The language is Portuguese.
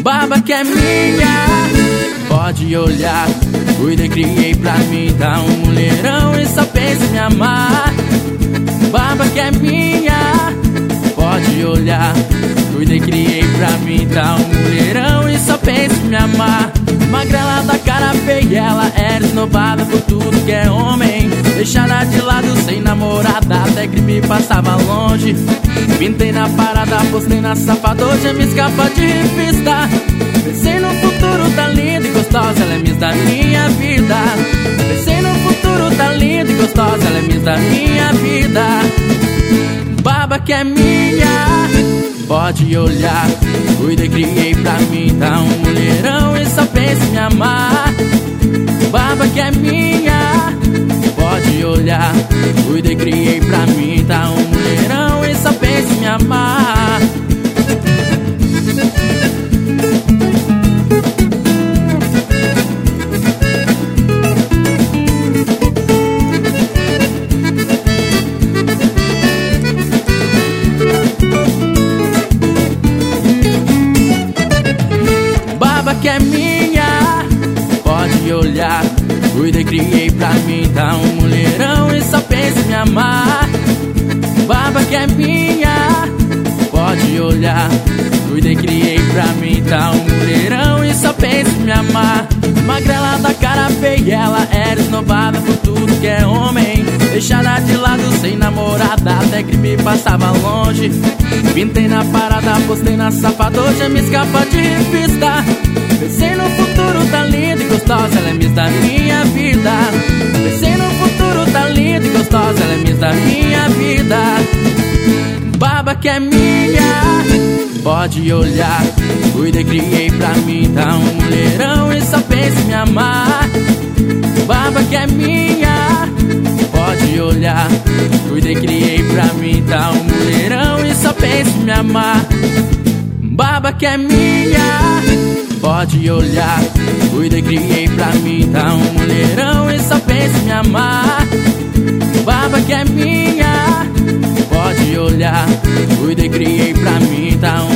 Baba que é minha, pode olhar. Cuidei, criei pra mim, tá um mulherão e só pensa em me amar. Baba que é minha, pode olhar. Cuidei, criei pra mim, tá um mulherão e só pensa em me amar. Magrela da cara feia, ela era esnobada por tudo que é homem. Deixada de lado, sem namorada, até que me passava longe. Pintei na parada, postei na safada, hoje é minha escapa de revista. Pensei no futuro, tá linda e gostosa, ela é Miss da minha vida. Pensei no futuro, tá linda e gostosa, ela é Miss da minha vida. Baba que é minha, pode olhar. Cuidei, criei pra mim, tá um mulherão e só pensa em me amar. Baba que é minha, pode olhar. Cuidei, criei pra mim, tá um mulherão e só pensa em me amar. Baba que é minha, pode olhar. Cuidei, criei pra mim, tá um mulherão e só pensa em me amar. Baba que é minha, pode olhar. Cuidei, criei pra mim, tá um mulherão e só pensa em me amar. Magrela da cara feia, ela era esnobada por tudo que é homem. Deixada de lado, sem namorada, até que me passava longe. Pintei na parada, postei na safada, hoje é minha escapa de revista. Pensei no futuro, tá linda e gostosa, ela é Miss da minha vida. Pensei no futuro, tá linda e gostosa, ela é Miss da minha vida. Baba que é minha, pode olhar. Cuidei, criei pra mim, tá um mulherão e só pensa em me amar. Baba que é minha, pode olhar. Cuidei, criei pra mim, tá um mulherão e só pensa em me amar. Baba que é minha, pode olhar. Cuidei, criei pra mim, tá um mulherão e só pensa em me amar. Baba que é minha, pode olhar. Cuidei, criei pra mim, tá um